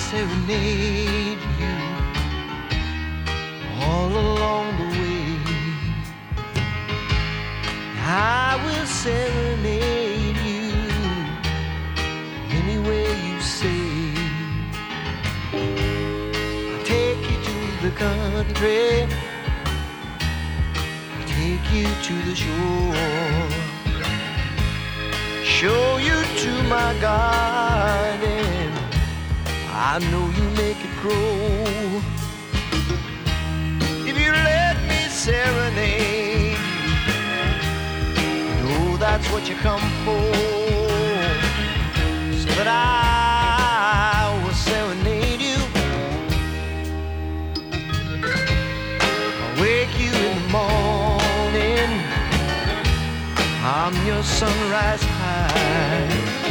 serenade you all along the way. I will serenade you anywhere you say. I'll take you to the country, I'll take you to the shore, show you to my garden, I know you make it grow. If you let me serenade you, know that's what you come for, so that I will serenade you. I'll wake you in the morning, I'm your sunrise high.